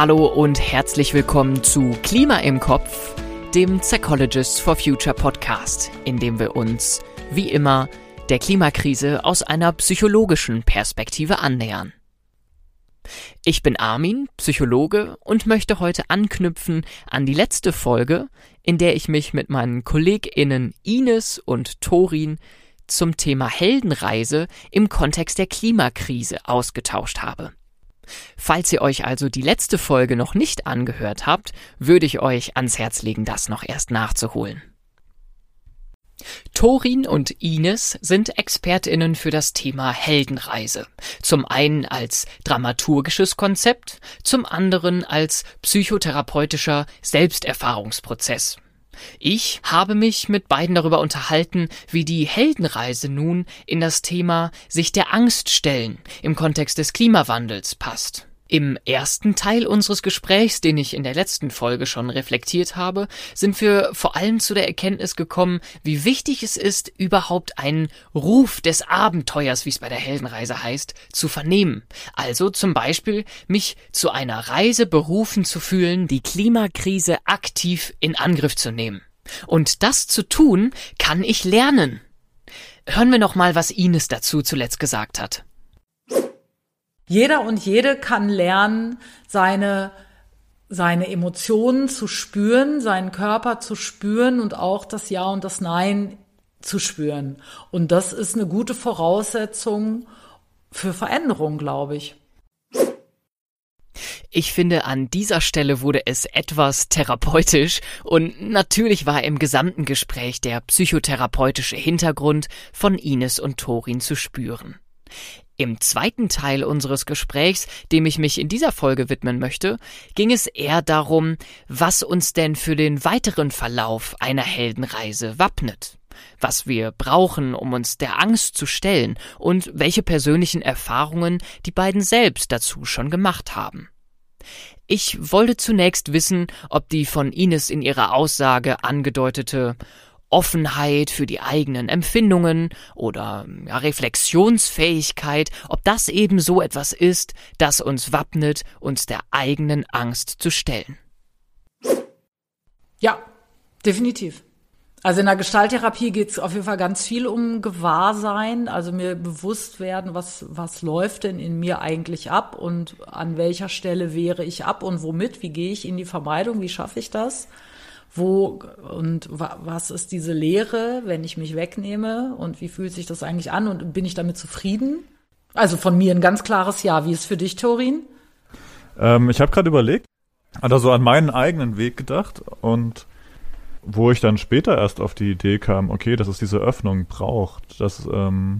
Hallo und herzlich willkommen zu Klima im Kopf, dem Psychologists for Future Podcast, in dem wir uns, wie immer, der Klimakrise aus einer psychologischen Perspektive annähern. Ich bin Armin, Psychologe, und möchte heute anknüpfen an die letzte Folge, in der ich mich mit meinen KollegInnen Ines und Torin zum Thema Heldenreise im Kontext der Klimakrise ausgetauscht habe. Falls ihr euch also die letzte Folge noch nicht angehört habt, würde ich euch ans Herz legen, das noch erst nachzuholen. Torin und Ines sind ExpertInnen für das Thema Heldenreise. Zum einen als dramaturgisches Konzept, zum anderen als psychotherapeutischer Selbsterfahrungsprozess. Ich habe mich mit beiden darüber unterhalten, wie die Heldenreise nun in das Thema sich der Angst stellen im Kontext des Klimawandels passt. Im ersten Teil unseres Gesprächs, den ich in der letzten Folge schon reflektiert habe, sind wir vor allem zu der Erkenntnis gekommen, wie wichtig es ist, überhaupt einen Ruf des Abenteuers, wie es bei der Heldenreise heißt, zu vernehmen. Also zum Beispiel, mich zu einer Reise berufen zu fühlen, die Klimakrise aktiv in Angriff zu nehmen. Und das zu tun, kann ich lernen. Hören wir noch mal, was Ines dazu zuletzt gesagt hat. Jeder und jede kann lernen, seine Emotionen zu spüren, seinen Körper zu spüren und auch das Ja und das Nein zu spüren. Und das ist eine gute Voraussetzung für Veränderung, glaube ich. Ich finde, an dieser Stelle wurde es etwas therapeutisch und natürlich war im gesamten Gespräch der psychotherapeutische Hintergrund von Ines und Torin zu spüren. Im zweiten Teil unseres Gesprächs, dem ich mich in dieser Folge widmen möchte, ging es eher darum, was uns denn für den weiteren Verlauf einer Heldenreise wappnet, was wir brauchen, um uns der Angst zu stellen und welche persönlichen Erfahrungen die beiden selbst dazu schon gemacht haben. Ich wollte zunächst wissen, ob die von Ines in ihrer Aussage angedeutete Offenheit für die eigenen Empfindungen oder Reflexionsfähigkeit, ob das eben so etwas ist, das uns wappnet, uns der eigenen Angst zu stellen. Ja, definitiv. Also in der Gestalttherapie geht es auf jeden Fall ganz viel um Gewahrsein, also mir bewusst werden, was läuft denn in mir eigentlich ab und an welcher Stelle wehre ich ab und womit, wie gehe ich in die Vermeidung, wie schaffe ich das? Wo und was ist diese Leere, wenn ich mich wegnehme und wie fühlt sich das eigentlich an und bin ich damit zufrieden? Also von mir ein ganz klares Ja. Wie ist es für dich, Torin? Ich habe gerade überlegt, also an meinen eigenen Weg gedacht und wo ich dann später erst auf die Idee kam, okay, dass es diese Öffnung braucht, dass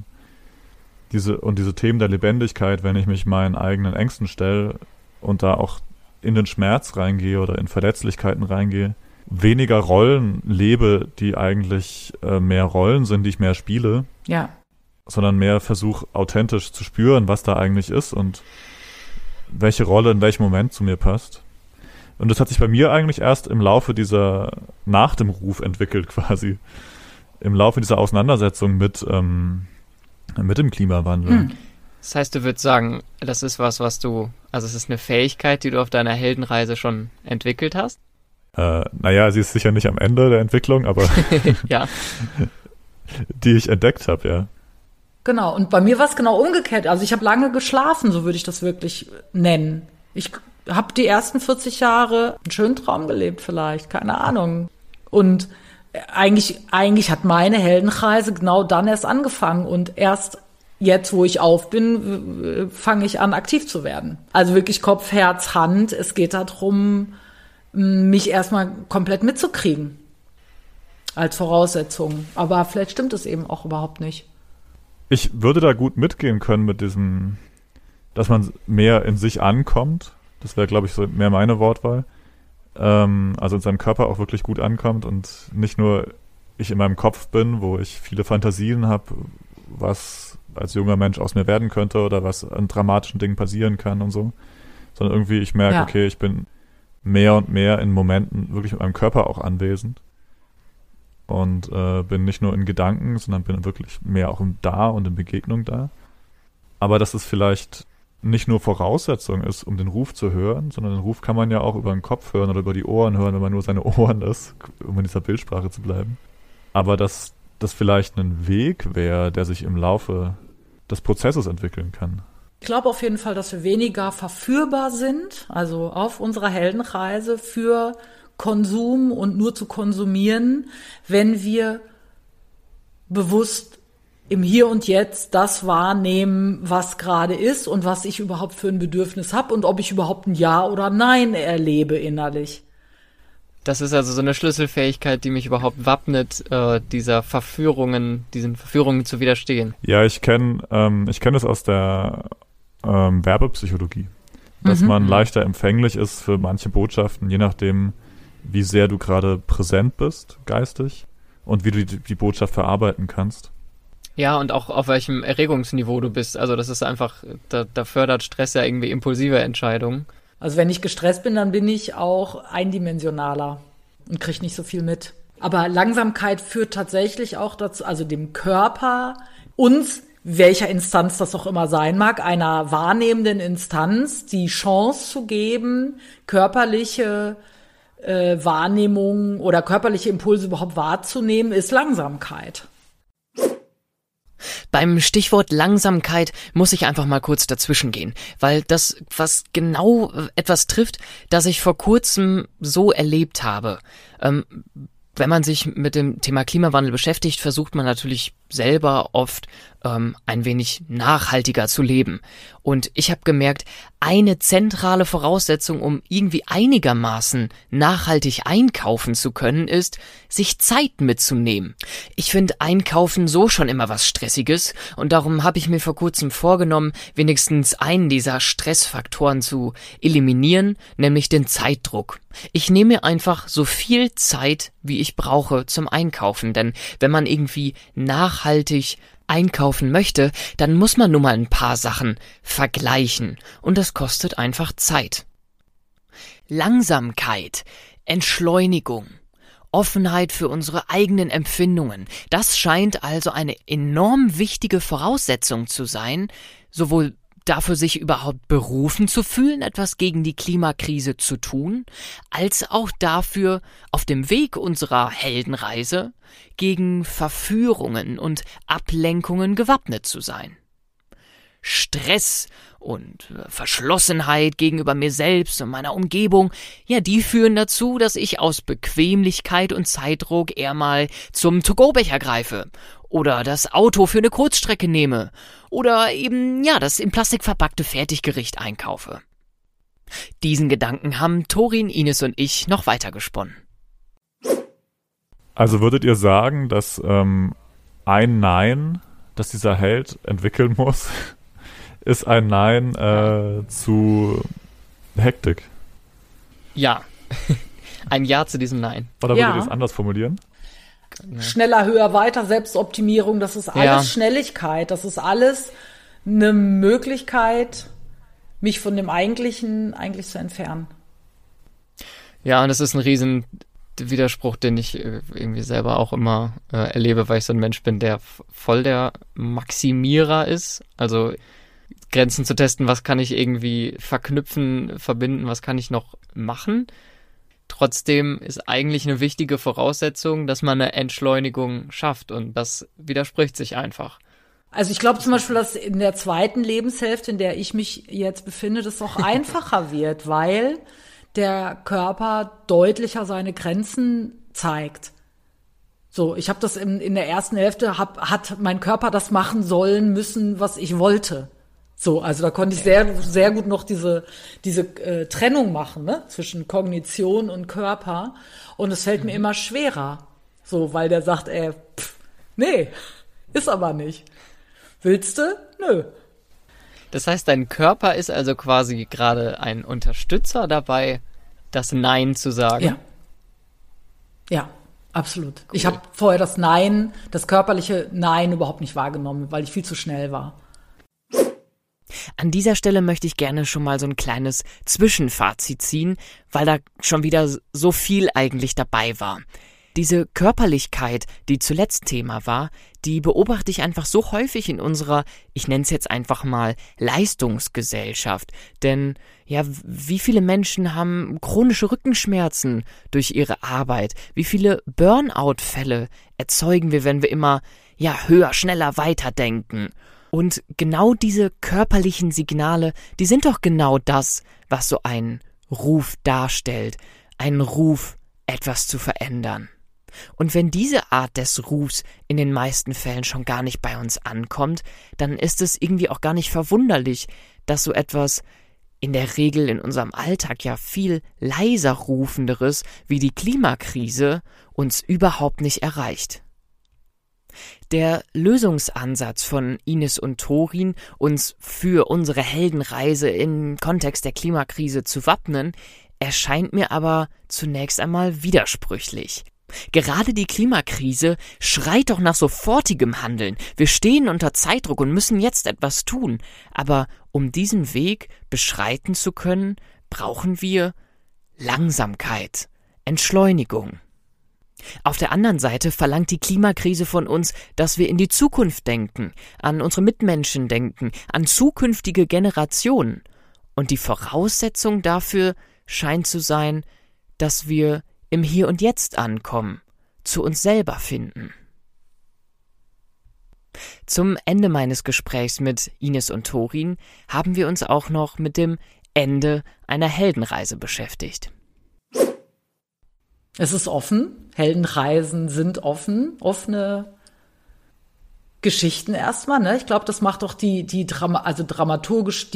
diese Themen der Lebendigkeit, wenn ich mich meinen eigenen Ängsten stelle und da auch in den Schmerz reingehe oder in Verletzlichkeiten reingehe, weniger Rollen lebe, die eigentlich mehr Rollen sind, die ich mehr spiele, ja, sondern mehr versuche, authentisch zu spüren, was da eigentlich ist und welche Rolle in welchem Moment zu mir passt. Und das hat sich bei mir eigentlich erst im Laufe nach dem Ruf entwickelt quasi, im Laufe dieser Auseinandersetzung mit dem Klimawandel. Das heißt, du würdest sagen, das ist also es ist eine Fähigkeit, die du auf deiner Heldenreise schon entwickelt hast? Naja, sie ist sicher nicht am Ende der Entwicklung, aber ja. Die ich entdeckt habe, ja. Genau, und bei mir war es genau umgekehrt. Also ich habe lange geschlafen, so würde ich das wirklich nennen. Ich habe die ersten 40 Jahre einen schönen Traum gelebt vielleicht, keine Ahnung. Und eigentlich hat meine Heldenreise genau dann erst angefangen und erst jetzt, wo ich auf bin, fange ich an, aktiv zu werden. Also wirklich Kopf, Herz, Hand. Es geht darum, mich erstmal komplett mitzukriegen als Voraussetzung. Aber vielleicht stimmt es eben auch überhaupt nicht. Ich würde da gut mitgehen können mit diesem, dass man mehr in sich ankommt. Das wäre, glaube ich, so mehr meine Wortwahl. Also in seinem Körper auch wirklich gut ankommt und nicht nur ich in meinem Kopf bin, wo ich viele Fantasien habe, was als junger Mensch aus mir werden könnte oder was an dramatischen Dingen passieren kann und so. Sondern irgendwie ich merke, okay, ich bin mehr und mehr in Momenten wirklich mit meinem Körper auch anwesend und bin nicht nur in Gedanken, sondern bin wirklich mehr auch im Da und in Begegnung da. Aber das ist vielleicht nicht nur Voraussetzung ist, um den Ruf zu hören, sondern den Ruf kann man ja auch über den Kopf hören oder über die Ohren hören, wenn man nur seine Ohren ist, um in dieser Bildsprache zu bleiben. Aber dass das vielleicht ein Weg wäre, der sich im Laufe des Prozesses entwickeln kann. Ich glaube auf jeden Fall, dass wir weniger verführbar sind, also auf unserer Heldenreise für Konsum und nur zu konsumieren, wenn wir bewusst im Hier und Jetzt das wahrnehmen, was gerade ist und was ich überhaupt für ein Bedürfnis habe und ob ich überhaupt ein Ja oder Nein erlebe innerlich. Das ist also so eine Schlüsselfähigkeit, die mich überhaupt wappnet, diesen Verführungen zu widerstehen. Ja, ich kenn das aus der Werbepsychologie, dass man leichter empfänglich ist für manche Botschaften, je nachdem, wie sehr du gerade präsent bist, geistig, und wie du die Botschaft verarbeiten kannst. Ja, und auch auf welchem Erregungsniveau du bist. Also das ist einfach, da fördert Stress ja irgendwie impulsive Entscheidungen. Also wenn ich gestresst bin, dann bin ich auch eindimensionaler und kriege nicht so viel mit. Aber Langsamkeit führt tatsächlich auch dazu, also dem Körper, uns, welcher Instanz das auch immer sein mag, einer wahrnehmenden Instanz, die Chance zu geben, körperliche Wahrnehmung oder körperliche Impulse überhaupt wahrzunehmen, ist Langsamkeit. Beim Stichwort Langsamkeit muss ich einfach mal kurz dazwischen gehen, weil das, was genau etwas trifft, das ich vor kurzem so erlebt habe. Wenn man sich mit dem Thema Klimawandel beschäftigt, versucht man natürlich selber oft ein wenig nachhaltiger zu leben. Und ich habe gemerkt, eine zentrale Voraussetzung, um irgendwie einigermaßen nachhaltig einkaufen zu können, ist, sich Zeit mitzunehmen. Ich finde Einkaufen so schon immer was Stressiges und darum habe ich mir vor kurzem vorgenommen, wenigstens einen dieser Stressfaktoren zu eliminieren, nämlich den Zeitdruck. Ich nehme mir einfach so viel Zeit, wie ich brauche zum Einkaufen, denn wenn man irgendwie nachhaltig einkaufen möchte, dann muss man nun mal ein paar Sachen vergleichen und das kostet einfach Zeit. Langsamkeit, Entschleunigung, Offenheit für unsere eigenen Empfindungen, das scheint also eine enorm wichtige Voraussetzung zu sein, sowohl dafür, sich überhaupt berufen zu fühlen, etwas gegen die Klimakrise zu tun, als auch dafür, auf dem Weg unserer Heldenreise gegen Verführungen und Ablenkungen gewappnet zu sein. Stress und Verschlossenheit gegenüber mir selbst und meiner Umgebung, ja, die führen dazu, dass ich aus Bequemlichkeit und Zeitdruck eher mal zum To-Go-Becher greife oder das Auto für eine Kurzstrecke nehme oder eben, ja, das in Plastik verpackte Fertiggericht einkaufe. Diesen Gedanken haben Torin, Ines und ich noch weiter gesponnen. Also würdet ihr sagen, dass ein Nein, das dieser Held entwickeln muss, ist ein Nein zu Hektik? Ja. Ein Ja zu diesem Nein. Oder würdet ihr es anders formulieren? Schneller, höher, weiter, Selbstoptimierung, das ist alles Schnelligkeit, das ist alles eine Möglichkeit, mich von dem Eigentlichen eigentlich zu entfernen. Ja, und das ist ein riesen Widerspruch, den ich irgendwie selber auch immer erlebe, weil ich so ein Mensch bin, der voll der Maximierer ist. Also Grenzen zu testen, was kann ich irgendwie verknüpfen, verbinden, was kann ich noch machen. Trotzdem ist eigentlich eine wichtige Voraussetzung, dass man eine Entschleunigung schafft und das widerspricht sich einfach. Also ich glaube zum Beispiel, dass in der zweiten Lebenshälfte, in der ich mich jetzt befinde, das auch einfacher wird, weil der Körper deutlicher seine Grenzen zeigt. So, ich habe das in der ersten Hälfte, hat mein Körper das machen sollen müssen, was ich wollte. So, also da konnte ich sehr, sehr gut noch diese Trennung machen, ne, zwischen Kognition und Körper. Und es fällt mir immer schwerer. So, weil der sagt, nee, ist aber nicht. Willst du? Nö. Das heißt, dein Körper ist also quasi gerade ein Unterstützer dabei, das Nein zu sagen? Ja. Ja, absolut. Cool. Ich habe vorher das körperliche Nein überhaupt nicht wahrgenommen, weil ich viel zu schnell war. An dieser Stelle möchte ich gerne schon mal so ein kleines Zwischenfazit ziehen, weil da schon wieder so viel eigentlich dabei war. Diese Körperlichkeit, die zuletzt Thema war, die beobachte ich einfach so häufig in unserer, ich nenne es jetzt einfach mal, Leistungsgesellschaft. Denn ja, wie viele Menschen haben chronische Rückenschmerzen durch ihre Arbeit? Wie viele Burnout-Fälle erzeugen wir, wenn wir immer höher, schneller, weiter denken? Und genau diese körperlichen Signale, die sind doch genau das, was so ein Ruf darstellt. Ein Ruf, etwas zu verändern. Und wenn diese Art des Rufs in den meisten Fällen schon gar nicht bei uns ankommt, dann ist es irgendwie auch gar nicht verwunderlich, dass so etwas in der Regel in unserem Alltag ja viel leiser rufenderes wie die Klimakrise uns überhaupt nicht erreicht. Der Lösungsansatz von Ines und Torin, uns für unsere Heldenreise im Kontext der Klimakrise zu wappnen, erscheint mir aber zunächst einmal widersprüchlich. Gerade die Klimakrise schreit doch nach sofortigem Handeln. Wir stehen unter Zeitdruck und müssen jetzt etwas tun. Aber um diesen Weg beschreiten zu können, brauchen wir Langsamkeit, Entschleunigung. Auf der anderen Seite verlangt die Klimakrise von uns, dass wir in die Zukunft denken, an unsere Mitmenschen denken, an zukünftige Generationen. Und die Voraussetzung dafür scheint zu sein, dass wir im Hier und Jetzt ankommen, zu uns selber finden. Zum Ende meines Gesprächs mit Ines und Torin haben wir uns auch noch mit dem Ende einer Heldenreise beschäftigt. Es ist offen. Heldenreisen sind offen. Offene Geschichten erstmal, ne? Ich glaube, das macht doch dramaturgisch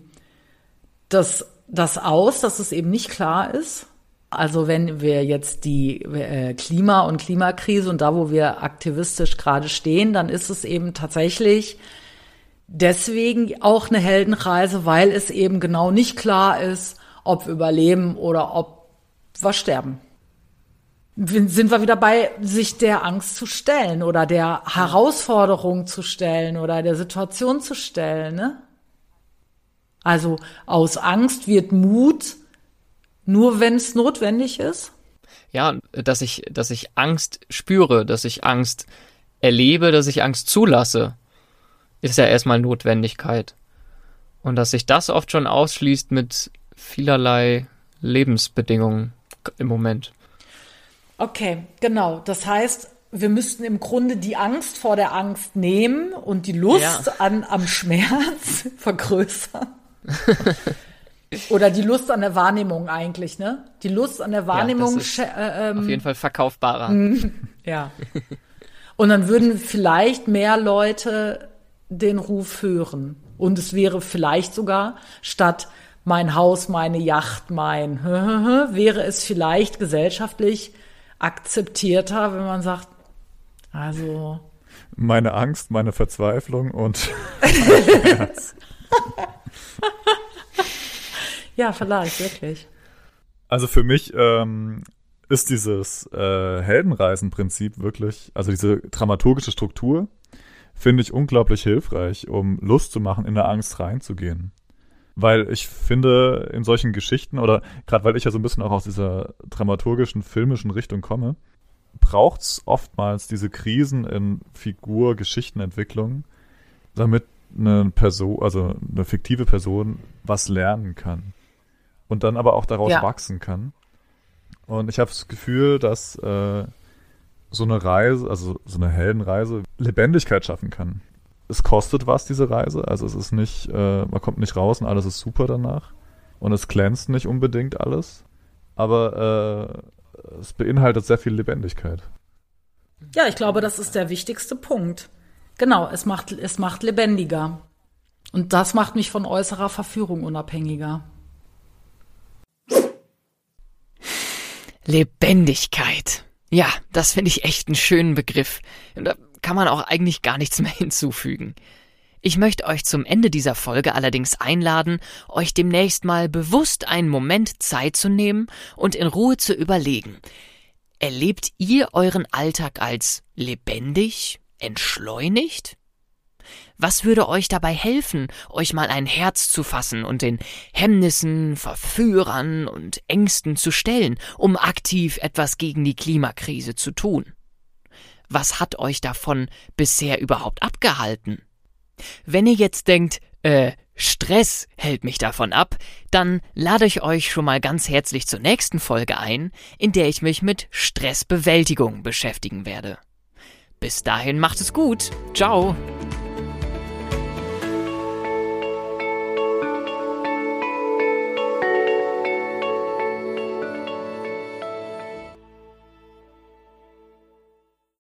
das aus, dass es eben nicht klar ist. Also wenn wir jetzt die Klima- und Klimakrise und da, wo wir aktivistisch gerade stehen, dann ist es eben tatsächlich deswegen auch eine Heldenreise, weil es eben genau nicht klar ist, ob wir überleben oder ob wir sterben. Sind wir wieder bei, sich der Angst zu stellen oder der Herausforderung zu stellen oder der Situation zu stellen, ne? Also aus Angst wird Mut, nur wenn es notwendig ist. Ja, dass ich Angst spüre, dass ich Angst erlebe, dass ich Angst zulasse, ist ja erstmal Notwendigkeit. Und dass sich das oft schon ausschließt mit vielerlei Lebensbedingungen im Moment. Okay, genau. Das heißt, wir müssten im Grunde die Angst vor der Angst nehmen und die Lust am Schmerz vergrößern. Oder die Lust an der Wahrnehmung eigentlich, ne? Die Lust an der Wahrnehmung. Das ist auf jeden Fall verkaufbarer. Ja. Und dann würden vielleicht mehr Leute den Ruf hören. Und es wäre vielleicht sogar statt mein Haus, meine Yacht, wäre es vielleicht gesellschaftlich akzeptierter, wenn man sagt, also meine Angst, meine Verzweiflung und Schmerz. Ja, vielleicht, wirklich. Also für mich ist dieses Heldenreisen-Prinzip wirklich, also diese dramaturgische Struktur, finde ich unglaublich hilfreich, um Lust zu machen, in der Angst reinzugehen. Weil ich finde, in solchen Geschichten, oder gerade weil ich ja so ein bisschen auch aus dieser dramaturgischen, filmischen Richtung komme, braucht es oftmals diese Krisen in Figur-Geschichtenentwicklung, damit eine Person, also eine fiktive Person, was lernen kann. Und dann aber auch daraus wachsen kann. Und ich habe das Gefühl, dass so eine Reise, also so eine Heldenreise, Lebendigkeit schaffen kann. Es kostet was, diese Reise. Also es ist nicht, man kommt nicht raus und alles ist super danach. Und es glänzt nicht unbedingt alles. Aber es beinhaltet sehr viel Lebendigkeit. Ja, ich glaube, das ist der wichtigste Punkt. Genau, es macht lebendiger. Und das macht mich von äußerer Verführung unabhängiger. Lebendigkeit. Ja, das finde ich echt einen schönen Begriff. Und da kann man auch eigentlich gar nichts mehr hinzufügen. Ich möchte euch zum Ende dieser Folge allerdings einladen, euch demnächst mal bewusst einen Moment Zeit zu nehmen und in Ruhe zu überlegen. Erlebt ihr euren Alltag als lebendig, entschleunigt? Was würde euch dabei helfen, euch mal ein Herz zu fassen und den Hemmnissen, Verführern und Ängsten zu stellen, um aktiv etwas gegen die Klimakrise zu tun? Was hat euch davon bisher überhaupt abgehalten? Wenn ihr jetzt denkt, Stress hält mich davon ab, dann lade ich euch schon mal ganz herzlich zur nächsten Folge ein, in der ich mich mit Stressbewältigung beschäftigen werde. Bis dahin macht es gut. Ciao.